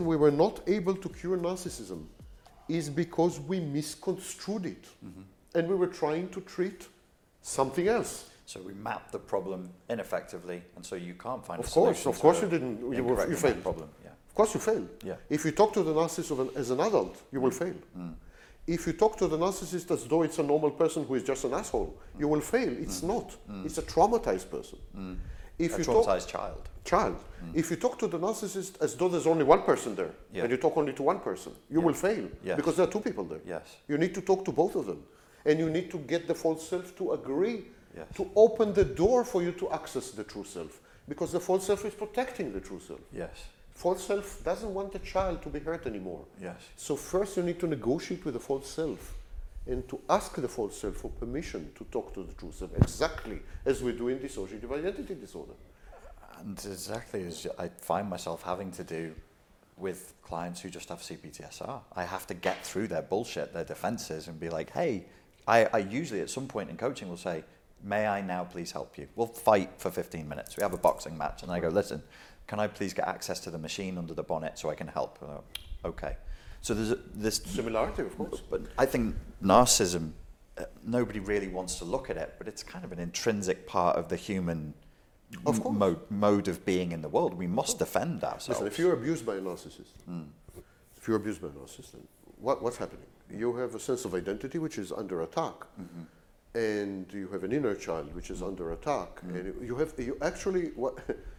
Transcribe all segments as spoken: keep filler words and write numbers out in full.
we were not able to cure narcissism is because we misconstrued it. Mm-hmm. And we were trying to treat something else. So we mapped the problem ineffectively, and so you can't find of a course, solution. Of course, you didn't. You, were, you failed. Problem. Yeah. Of course, you failed. Yeah. If you talk to the narcissist of an, as an adult, you mm. will fail. Mm. If you talk to the narcissist as though it's a normal person who is just an asshole, mm. you will fail. It's mm. not. Mm. It's a traumatized person. Mm. If a you traumatized talk, child. Child. Mm. If you talk to the narcissist as though there's only one person there, yeah. and you talk only to one person, you yeah. will fail yes. because there are two people there. Yes. You need to talk to both of them, and you need to get the false self to agree. Yes. To open the door for you to access the true self. Because the false self is protecting the true self. Yes. False self doesn't want the child to be hurt anymore. Yes. So first you need to negotiate with the false self and to ask the false self for permission to talk to the true self, exactly as we do in dissociative identity disorder. And exactly as I find myself having to do with clients who just have C P T S R. I have to get through their bullshit, their defenses, and be like, hey, I, I usually at some point in coaching will say, may I now please help you? We'll fight for fifteen minutes. We have a boxing match. And I go, listen, can I please get access to the machine under the bonnet so I can help? Go, okay. So there's a, this... Similarity, of course. But I think narcissism, uh, nobody really wants to look at it, but it's kind of an intrinsic part of the human of course. mode, mode of being in the world. We must defend ourselves. Listen, if you're abused by a narcissist, mm. if you're abused by a narcissist, then what, what's happening? You have a sense of identity which is under attack. Mm-hmm. And you have an inner child which is mm. under attack, mm. and you have you actually what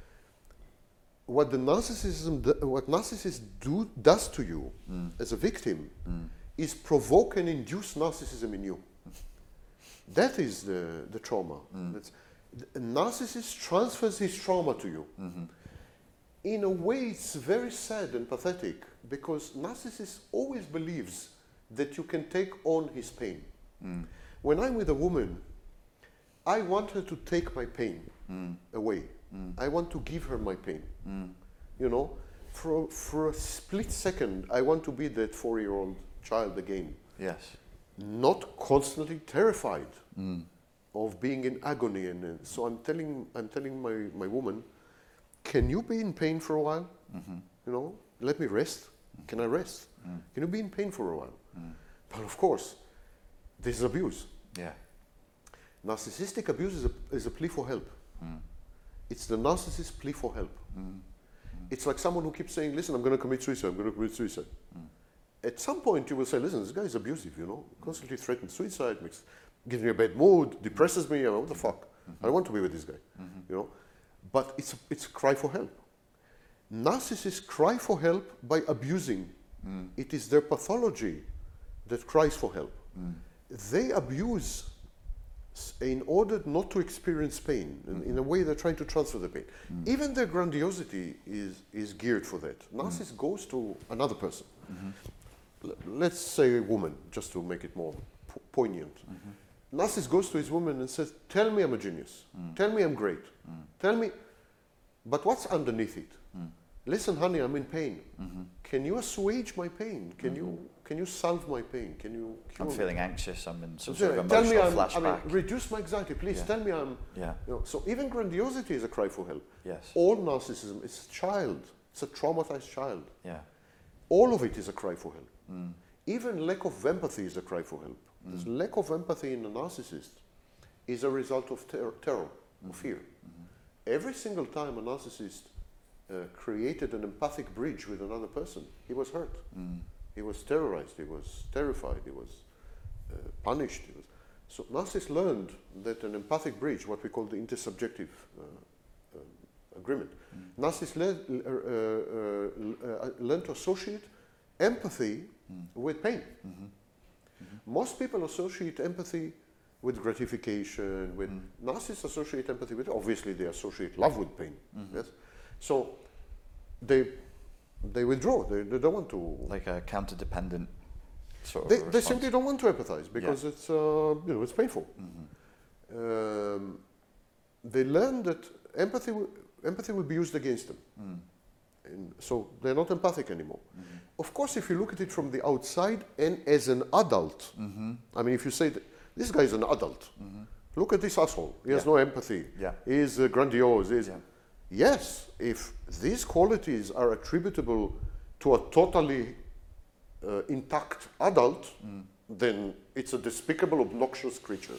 what the narcissism what narcissists do does to you mm. as a victim mm. is provoke and induce narcissism in you. That is the the trauma. Mm. That's, a narcissist transfers his trauma to you. Mm-hmm. In a way, it's very sad and pathetic because narcissist always believes that you can take on his pain. Mm. When I'm with a woman, I want her to take my pain mm. away. Mm. I want to give her my pain. Mm. You know, for, for a split second, I want to be that four-year-old child again. Yes. Not constantly terrified mm. of being in agony. And uh, so I'm telling, I'm telling my, my woman, can you be in pain for a while? Mm-hmm. You know, let me rest. Mm. Can I rest? Mm. Can you be in pain for a while? Mm. But of course, this is abuse. Yeah. Narcissistic abuse is a, is a plea for help. Mm. It's the narcissist's plea for help. Mm. Mm. It's like someone who keeps saying, listen, I'm going to commit suicide, I'm going to commit suicide. Mm. At some point you will say, listen, this guy is abusive, you know, constantly threatens suicide, makes, gives me a bad mood, depresses me, what the fuck? Mm-hmm. I don't want to be with this guy, mm-hmm. you know. But it's a, it's a cry for help. Narcissists cry for help by abusing. Mm. It is their pathology that cries for help. Mm. They abuse in order not to experience pain. Mm-hmm. In, in a way, they're trying to transfer the pain. Mm. Even their grandiosity is, is geared for that. Narcissist mm. goes to another person. Mm-hmm. L- let's say a woman, just to make it more po- poignant. Mm-hmm. Narcissist goes to his woman and says, tell me I'm a genius. Mm. Tell me I'm great. Mm. Tell me, but what's underneath it? Mm. Listen, honey, I'm in pain. Mm-hmm. Can you assuage my pain? Can mm-hmm. you can you solve my pain? Can you cure I'm feeling me? anxious. I'm in some so sort of tell emotional me I'm, flashback. I mean, reduce my anxiety, please. Yeah. Tell me I'm. Yeah. You know, so even grandiosity is a cry for help. Yes. All narcissism is a child. It's a traumatized child. Yeah. All of it is a cry for help. Mm. Even lack of empathy is a cry for help. Mm. This lack of empathy in a narcissist is a result of ter- terror, mm-hmm. of fear. Mm-hmm. Every single time a narcissist Uh, created an empathic bridge with another person, he was hurt. Mm. He was terrorized. He was terrified. He was uh, punished. He was so narcissists learned that an empathic bridge, what we call the intersubjective uh, uh, agreement, mm. narcissists le- uh, uh, uh, learned to associate empathy mm. with pain. Mm-hmm. Mm-hmm. Most people associate empathy with gratification. With mm. narcissists associate empathy with, obviously they associate love with pain. Mm-hmm. Yes. So they they withdraw. They, they don't want to. Like a counter-dependent sort they, of They simply don't want to empathize because yeah. it's uh, you know it's painful. Mm-hmm. Um, they learn that empathy will, empathy will be used against them, mm. and so they're not empathic anymore. Mm-hmm. Of course, if you look at it from the outside and as an adult, mm-hmm. I mean, if you say that this guy is an adult, mm-hmm. look at this asshole. He has yeah. no empathy. Yeah. He's uh, grandiose. He's, yeah. Yes, if these qualities are attributable to a totally uh, intact adult, mm. then it's a despicable, obnoxious creature.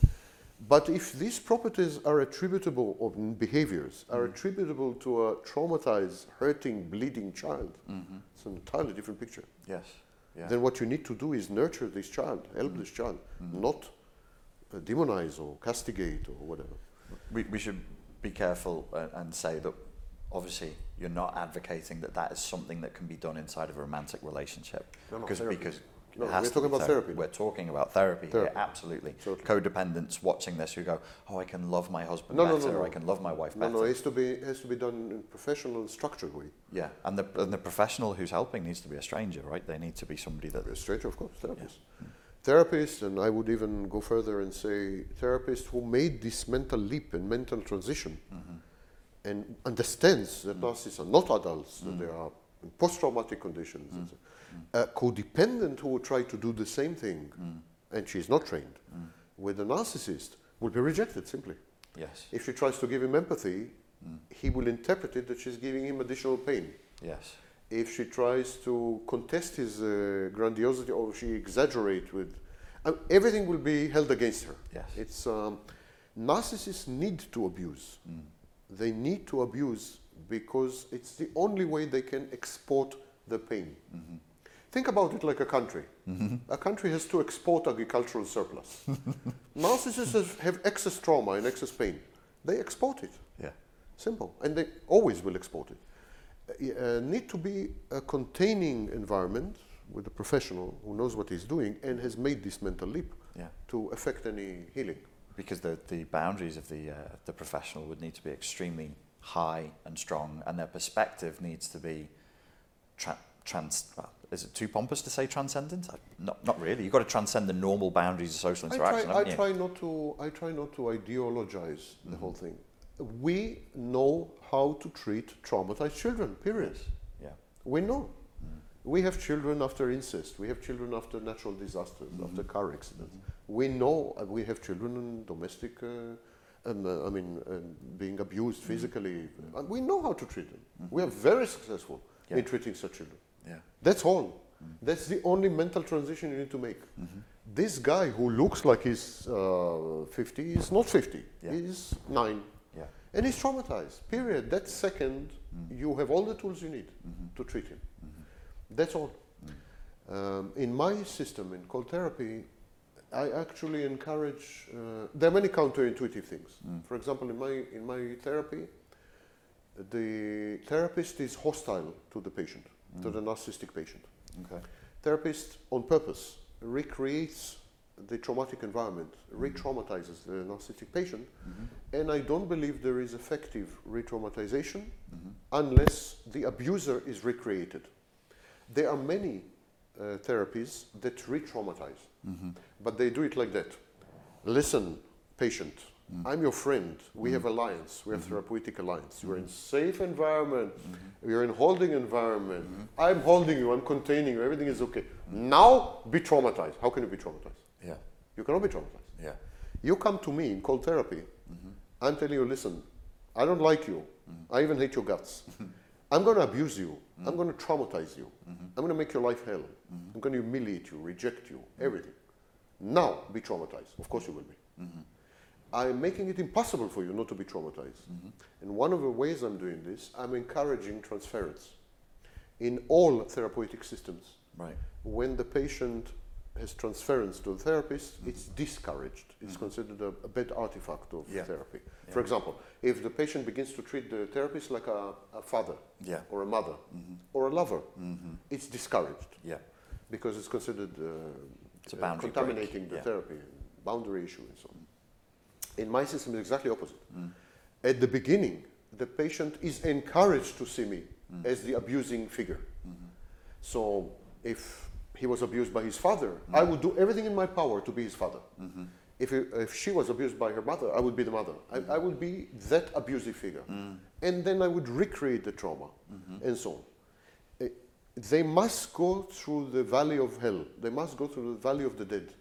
But if these properties are attributable, or behaviors are mm. attributable to a traumatized, hurting, bleeding child, mm-hmm. it's an entirely different picture. Yes. Yeah. Then what you need to do is nurture this child, help mm. this child, mm. not uh, demonize or castigate or whatever. We, we should be careful and, and say that obviously you're not advocating that that is something that can be done inside of a romantic relationship. No, no, because therapy. because No, it has we're to talking be about ther- therapy. We're talking about therapy, Therapy. here, absolutely. Totally. Codependents watching this who go, oh, I can love my husband No, no, better, no, no. or I can love my wife No, better. no, it has to be it has to be done in a professional and structured way. Yeah, and the and the professional who's helping needs to be a stranger, right? They need to be somebody that A stranger, of course, therapist. Yeah. Therapists, and I would even go further and say therapists who made this mental leap and mental transition mm-hmm. and understands that mm-hmm. narcissists are not adults, mm-hmm. that they are in post-traumatic conditions. Mm-hmm. A codependent who would try to do the same thing, mm. and she is not trained, mm. with a narcissist will be rejected simply. Yes. If she tries to give him empathy, mm. he will interpret it that she's giving him additional pain. Yes. If she tries to contest his uh, grandiosity or she exaggerates with, uh, everything will be held against her. Yes. It's um, narcissists need to abuse. Mm. They need to abuse because it's the only way they can export the pain. Mm-hmm. Think about it like a country. Mm-hmm. A country has to export agricultural surplus. Narcissists have, have excess trauma and excess pain. They export it. Yeah. Simple. And they always will export it. Uh, need to be a containing environment with a professional who knows what he's doing and has made this mental leap yeah. to affect any healing. Because the, the boundaries of the, uh, the professional would need to be extremely high and strong, and their perspective needs to be tra- trans... Well, is it too pompous to say transcendent? Not, not really. You've got to transcend the normal boundaries of social interaction, I try, haven't I you? try not to. I try not to ideologize the Mm-hmm. whole thing. We know how to treat traumatized children. Period. Yes. Yeah. We know. Mm. We have children after incest. We have children after natural disasters, mm-hmm. after car accidents. Mm-hmm. We know. Uh, we have children in domestic. Uh, and uh, I mean, uh, being abused physically. Mm-hmm. And we know how to treat them. Mm-hmm. We are very successful yeah. in treating such children. Yeah. That's all. Mm. That's the only mental transition you need to make. Mm-hmm. This guy who looks like he's uh, fifty is not fifty. Yeah. He's nine. Yeah. And he's traumatized. Period. That second, mm. you have all the tools you need mm-hmm. to treat him. Mm-hmm. That's all. Mm. Um, in my system, in cold therapy, I actually encourage. Uh, there are many counterintuitive things. Mm. For example, in my in my therapy, the therapist is hostile to the patient. Mm. To the narcissistic patient. Okay. Therapist, on purpose, recreates the traumatic environment, mm-hmm. re-traumatizes the narcissistic patient, mm-hmm. and I don't believe there is effective re-traumatization mm-hmm. unless the abuser is recreated. There are many uh, therapies that re-traumatize, mm-hmm. but they do it like that. Listen, patient, Mm. I'm your friend. We mm. have alliance. We have mm-hmm. therapeutic alliance. Mm-hmm. You're in safe environment. Mm-hmm. You're in holding environment. Mm-hmm. I'm holding you. I'm containing you. Everything is okay. Mm-hmm. Now be traumatized. How can you be traumatized? Yeah. You cannot be traumatized. Yeah. You come to me in cold therapy. Mm-hmm. I'm telling you, listen, I don't like you. Mm-hmm. I even hate your guts. I'm going to abuse you. Mm-hmm. I'm going to traumatize you. Mm-hmm. I'm going to make your life hell. Mm-hmm. I'm going to humiliate you, reject you, mm-hmm. everything. Now be traumatized. Of course you will be. Mm-hmm. I'm making it impossible for you not to be traumatized. Mm-hmm. And one of the ways I'm doing this, I'm encouraging transference. In all therapeutic systems, right. when the patient has transference to the therapist, mm-hmm. it's discouraged. It's mm-hmm. considered a, a bad artifact of yeah. therapy. Yeah. For example, if the patient begins to treat the therapist like a, a father yeah. or a mother mm-hmm. or a lover, mm-hmm. it's discouraged. Yeah. Because it's considered uh, it's a uh, contaminating break. the yeah. therapy, boundary issue and so on. In my system, it's exactly opposite. Mm. At the beginning, the patient is encouraged to see me mm. as the abusing figure. Mm-hmm. So if he was abused by his father, mm. I would do everything in my power to be his father. Mm-hmm. If, it, if she was abused by her mother, I would be the mother. Mm-hmm. I, I would be that abusive figure. Mm. And then I would recreate the trauma mm-hmm. and so on. Uh, they must go through the valley of hell. They must go through the valley of the dead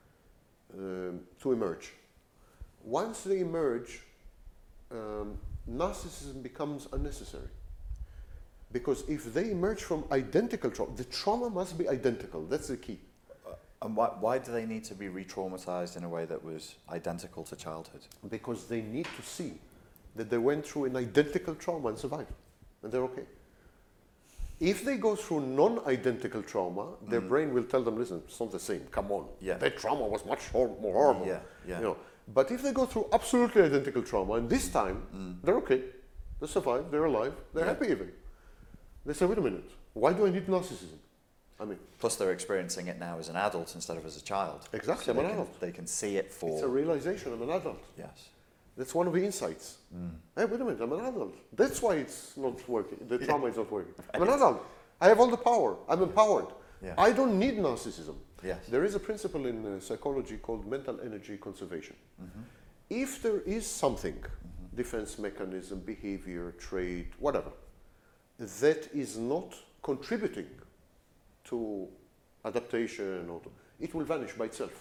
uh, to emerge. Once they emerge, um, narcissism becomes unnecessary. Because if they emerge from identical trauma, the trauma must be identical. That's the key. And why, why do they need to be re-traumatized in a way that was identical to childhood? Because they need to see that they went through an identical trauma and survived, and they're okay. If they go through non-identical trauma, their Mm. brain will tell them, listen, it's not the same, come on. Yeah. That trauma was much hor- more horrible. Yeah, yeah. You know. But if they go through absolutely identical trauma, and this time, Mm. they're okay, they survive, they're alive, they're Yeah. happy even. They say, wait a minute, why do I need narcissism? I mean, Plus, they're experiencing it now as an adult instead of as a child. Exactly, So I'm they an can, adult. they can see it for. it's a realization, I'm an adult. Yes. That's one of the insights. Hey, wait a minute, I'm an adult. That's why it's not working. The trauma is not working. I'm an adult. I have all the power. I'm empowered. Yeah. I don't need narcissism. Yes. There is a principle in uh, psychology called mental energy conservation. If there is something, defense mechanism, behavior, trait, whatever, that is not contributing to adaptation, or to, it will vanish by itself.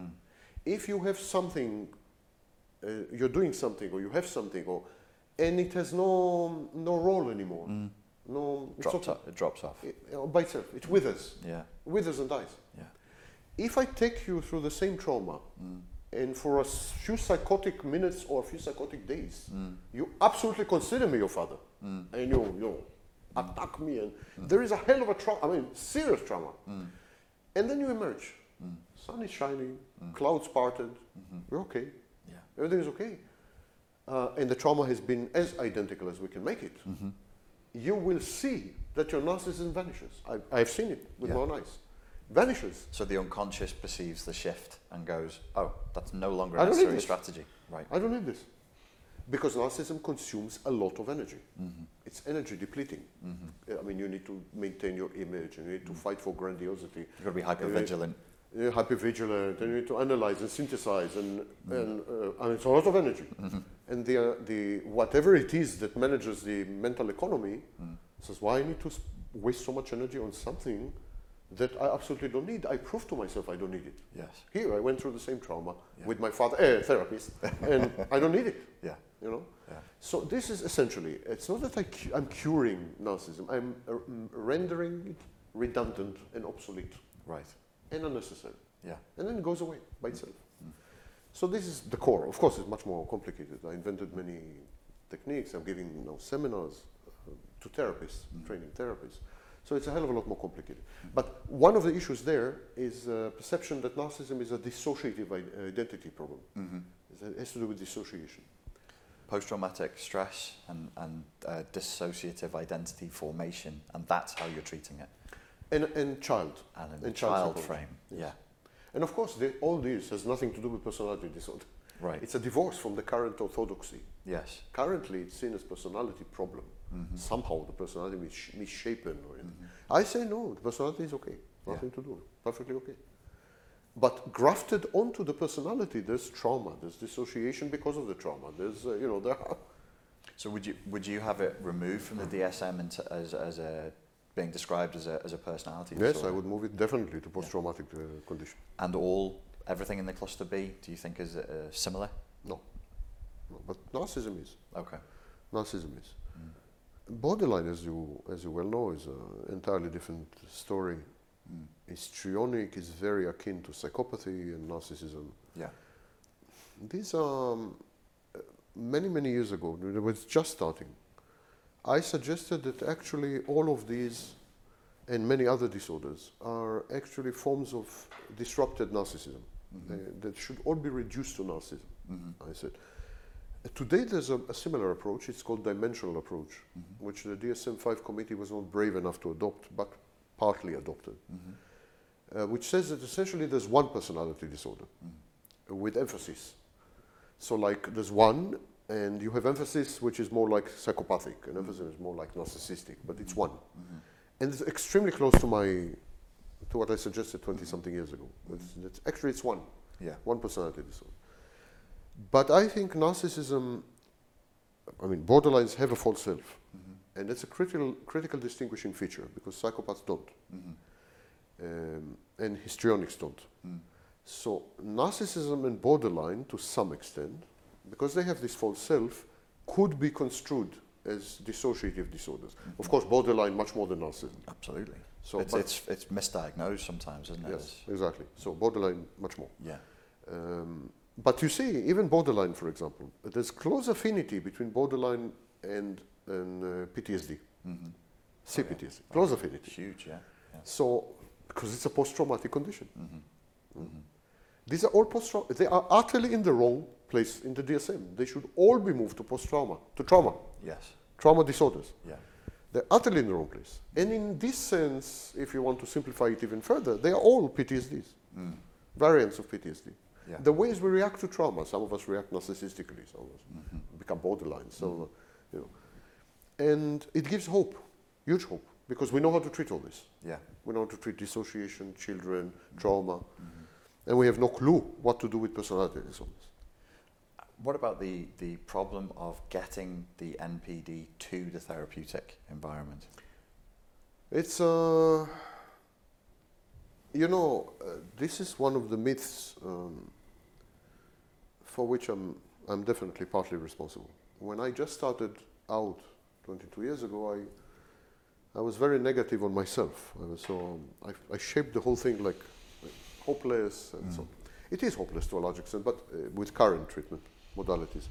If you have something, uh, you're doing something, or you have something, or and it has no no role anymore, no it's Drops not- off, it drops off. it- uh, by itself, it withers, Yeah. withers and dies. Yeah. If I take you through the same trauma, and for a few psychotic minutes or a few psychotic days, you absolutely consider me your father, and you you know, attack me, and there is a hell of a trauma. I mean, serious trauma, and then you emerge. Sun is shining, clouds parted. We're okay. Yeah. Everything is okay, uh, and the trauma has been as identical as we can make it. You will see that your narcissism vanishes. I, I've seen it with Yeah. my own eyes. Vanishes. So the unconscious perceives the shift and goes, "Oh, that's no longer I a don't need necessary this. strategy." Right. I don't need this. Because narcissism consumes a lot of energy. It's energy depleting. I mean, you need to maintain your image, and you need to fight for grandiosity. You've got to be hyper vigilant. You're hyper vigilant, and you need to analyze and synthesize, and, and, uh, and it's a lot of energy. And the, uh, the, whatever it is that manages the mental economy says, why I need to sp- waste so much energy on something that I absolutely don't need? I proved to myself I don't need it. Yes. Here, I went through the same trauma Yeah. with my father, uh, therapist, and I don't need it. Yeah. You know. Yeah. So this is essentially. It's not that I cu- I'm curing narcissism. I'm uh, mm, rendering it redundant and obsolete Right. and unnecessary, Yeah. and then it goes away by itself. So this is the core. Of course, it's much more complicated. I invented many techniques. I'm giving now seminars uh, to therapists, training therapists. So it's a hell of a lot more complicated. But one of the issues there is uh, perception that narcissism is a dissociative I- identity problem. It has to do with dissociation. Post-traumatic stress and, and uh, dissociative identity formation, and that's how you're treating it. And, and child. And in the And child child psychology. frame. Yes. Yeah. And of course, the, all this has nothing to do with personality disorder. Right. It's a divorce from the current orthodoxy. Yes. Currently, it's seen as personality problem. Somehow the personality is sh- misshapen. Or anything. I say no, the personality is okay. Nothing to do. Perfectly okay. But grafted onto the personality, there's trauma. There's dissociation because of the trauma. There's, uh, you know, there are. So would you would you have it removed from the D S M into, as as a being described as a as a personality Yes, disorder? I would move it definitely to post-traumatic uh, condition. And all everything in the cluster B, do you think is uh, similar? No. no. But narcissism is. Okay. Narcissism is. Borderline, as you as you well know, is an entirely different story. Histrionic is very akin to psychopathy and narcissism. Yeah. These are um, many many years ago. When it was just starting, I suggested that actually all of these and many other disorders are actually forms of disrupted narcissism. They, that should all be reduced to narcissism. I said. Today there's a, a similar approach. It's called dimensional approach, which the D S M five committee was not brave enough to adopt, but partly adopted, uh, which says that essentially there's one personality disorder uh, with emphasis. So like there's one, and you have emphasis which is more like psychopathic, and emphasis is more like narcissistic, but it's one. And it's extremely close to my, to what I suggested twenty something years ago. It's, it's, actually it's one, Yeah. one personality disorder. But I think narcissism, I mean, borderlines have a false self. And that's a critical, critical distinguishing feature because psychopaths don't. Um, and histrionics don't. So narcissism and borderline, to some extent, because they have this false self, could be construed as dissociative disorders. Mm-hmm. Of course, borderline much more than narcissism. Absolutely. So it's, it's it's misdiagnosed sometimes, isn't it? Yes, It's, exactly. So borderline much more. yeah. Um, but you see, even borderline, for example, there's close affinity between borderline and, and uh, P T S D, Mm-hmm. C P T S D, close affinity. Huge, yeah. yeah. So, because it's a post-traumatic condition. Mm-hmm. Mm. These are all post-traumatic. They are utterly in the wrong place in the D S M. They should all be moved to post-trauma, to trauma, Yes. trauma disorders. Yeah. They're utterly in the wrong place. And in this sense, if you want to simplify it even further, they are all P T S Ds, Mm. variants of P T S D. Yeah. The ways we react to trauma, some of us react narcissistically, some of us Mm-hmm. become borderline, so, Mhm. you know. And it gives hope, huge hope, because we know how to treat all this. Yeah. We know how to treat dissociation, children, trauma, and we have no clue what to do with personality disorders. What about the, the problem of getting the N P D to the therapeutic environment? It's, uh, you know, uh, this is one of the myths um, for which I'm, I'm definitely partly responsible. When I just started out twenty-two years ago, I, I was very negative on myself. I was so, um, I, I shaped the whole thing like, like hopeless and Mm. so on. It is hopeless to a large extent, but uh, with current treatment modalities.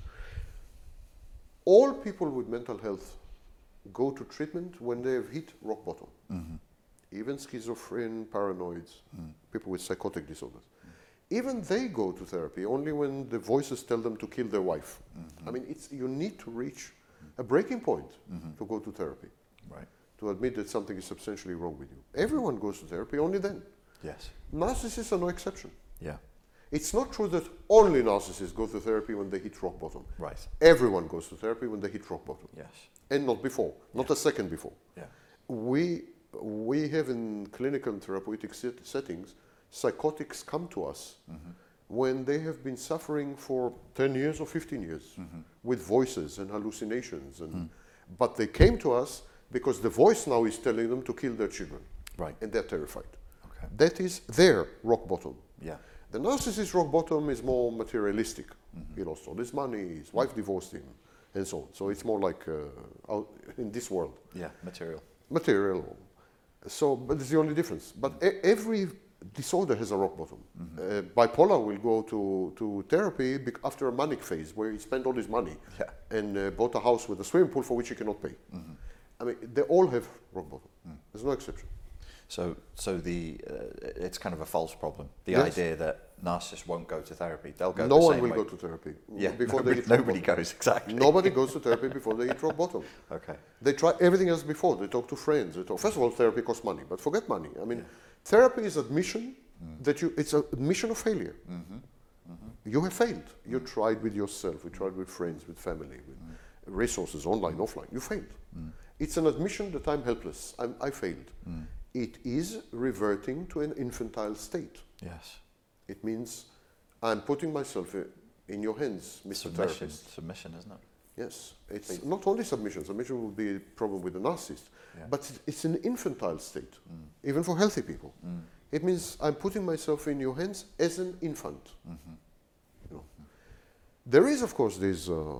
All people with mental health go to treatment when they have hit rock bottom. Mm-hmm. Even schizophrenic, paranoids, Mm. people with psychotic disorders. Even they go to therapy only when the voices tell them to kill their wife. Mm-hmm. I mean, it's, you need to reach a breaking point Mm-hmm. to go to therapy, Right. to admit that something is substantially wrong with you. Everyone goes to therapy only then. Yes. Narcissists are no exception. Yeah. It's not true that only narcissists go to therapy when they hit rock bottom. Right. Everyone goes to therapy when they hit rock bottom, Yes. and not before, not a second before. Yeah. We, we have in clinical and therapeutic set- settings, psychotics come to us Mm-hmm. when they have been suffering for ten years or fifteen years Mm-hmm. with voices and hallucinations. And, Mm. But they came to us because the voice now is telling them to kill their children, Right. and they're terrified. Okay. That is their rock bottom. Yeah. The narcissist rock bottom is more materialistic. Mm-hmm. He lost all his money, his wife divorced him, and so on. So it's more like uh, out in this world. Yeah. Material. Material. So, but it's the only difference. But e- every disorder has a rock bottom. Mm-hmm. Uh, bipolar will go to, to therapy bec- after a manic phase where he spent all his money Yeah. and uh, bought a house with a swimming pool for which he cannot pay. Mm-hmm. I mean, they all have rock bottom. Mm. There's no exception. So, so the uh, it's kind of a false problem. The Yes. idea that narcissists won't go to therapy, they'll go. No the one same will way. go to therapy Yeah. before nobody they hit rock nobody bottom. goes exactly. Nobody goes to therapy before they hit rock bottom. Okay. They try everything else before. They talk to friends. They talk. First of all, therapy costs money, but forget money. I mean, Yeah. therapy is admission Mm. that you. It's an admission of failure. Mm-hmm. Mm-hmm. You have failed. You tried with yourself. You tried with friends, with family, with resources, online, offline. You failed. Mm. It's an admission that I'm helpless. I'm, I failed. Mm. It is reverting to an infantile state. Yes. It means I'm putting myself i- in your hands, Mister Submission. Therapist. Submission, isn't it? Yes, it's Please. not only submission. Submission will be a problem with the narcissist, Yeah. but it's- it's an infantile state, Mm. even for healthy people. Mm. It means I'm putting myself in your hands as an infant. Mm-hmm. You know. There is, of course, these uh,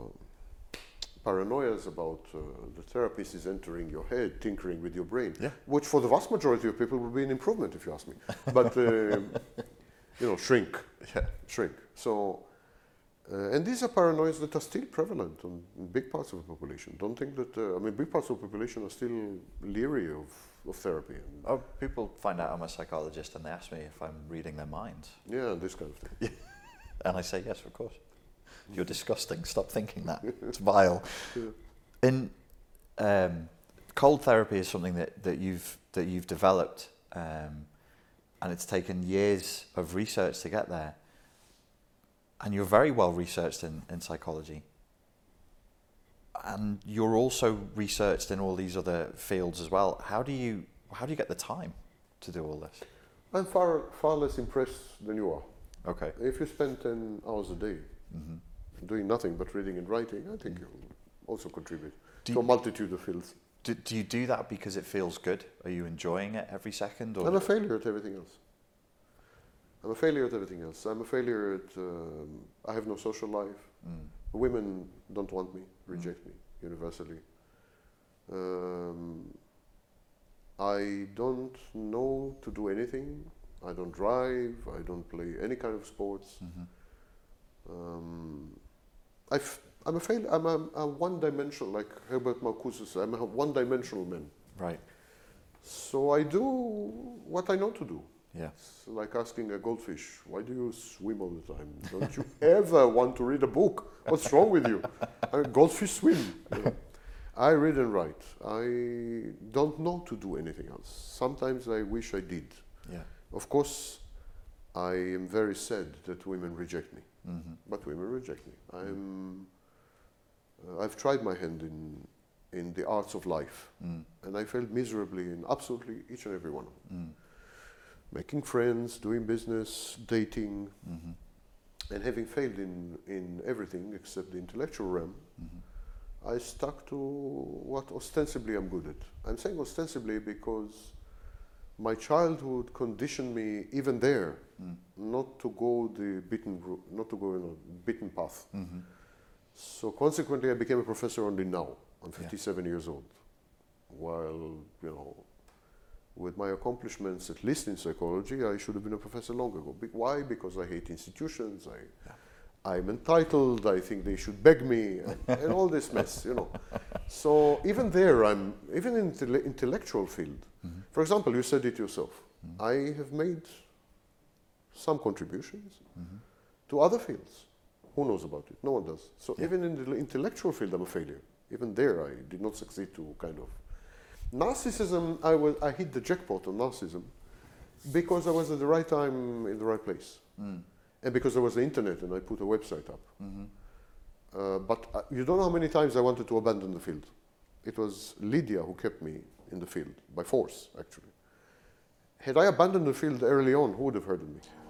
paranoias about uh, the therapist is entering your head, tinkering with your brain, Yeah. which for the vast majority of people would be an improvement, if you ask me. But, um, you know, shrink, Yeah. shrink. So, uh, and these are paranoias that are still prevalent on, in big parts of the population. Don't think that, uh, I mean, big parts of the population are still leery of, of therapy. And, Oh, people find out I'm a psychologist and they ask me if I'm reading their minds, yeah, this kind of thing. and I say yes, of course. You're disgusting. Stop thinking that. It's vile. Yeah. In um, cold therapy is something that, that you've that you've developed, um, and it's taken years of research to get there. And you're very well researched in, in psychology. And you're also researched in all these other fields as well. How do you how do you get the time to do all this? I'm far, far less impressed than you are. Okay. If you spend ten hours a day Mm-hmm. doing nothing but reading and writing, I think you'll also contribute Do to a you- multitude of fields. Do, do you do that because it feels good? Are you enjoying it every second? Or I'm a failure at everything else. I'm a failure at everything else. I'm a failure at, um, I have no social life. Mm. Women don't want me, reject me universally. Um, I don't know to do anything. I don't drive. I don't play any kind of sports. Mm-hmm. Um, I've, I'm a fail. I'm a, a one-dimensional, like Herbert Marcuse said. I'm a one-dimensional man. Right. So I do what I know to do. Yeah. It's like asking a goldfish, "Why do you swim all the time? Don't you ever want to read a book? What's wrong with you?" I mean, goldfish swim. You know. I read and write. I don't know to do anything else. Sometimes I wish I did. Yeah. Of course, I am very sad that women reject me. Mm-hmm. But women reject me. I'm, uh, I've tried my hand in, in the arts of life, Mm. and I failed miserably in absolutely each and every one of them. Mm. Making friends, doing business, dating, Mm-hmm. and having failed in, in everything except the intellectual realm, Mm-hmm. I stuck to what ostensibly I'm good at. I'm saying ostensibly because my childhood conditioned me, even there, Mm. not to go the beaten route, not to go in a beaten path. Mm-hmm. So consequently, I became a professor only now. I'm Yeah. fifty-seven years old. While, you know, with my accomplishments, at least in psychology, I should have been a professor long ago. Be- Why? Because I hate institutions. I, Yeah. I'm entitled. I think they should beg me, and, and all this mess, you know. So even there, I'm even in the intellectual field. Mm-hmm. For example, you said it yourself. Mm-hmm. I have made some contributions Mm-hmm. to other fields. Who knows about it? No one does. So Yeah. even in the intellectual field, I'm a failure. Even there, I did not succeed to kind of. Narcissism, I, was, I hit the jackpot on narcissism because I was at the right time in the right place. Mm. And because there was the internet and I put a website up. Mm-hmm. Uh, but uh, you don't know how many times I wanted to abandon the field. It was Lydia who kept me in the field, by force, actually. Had I abandoned the field early on, who would have heard of me?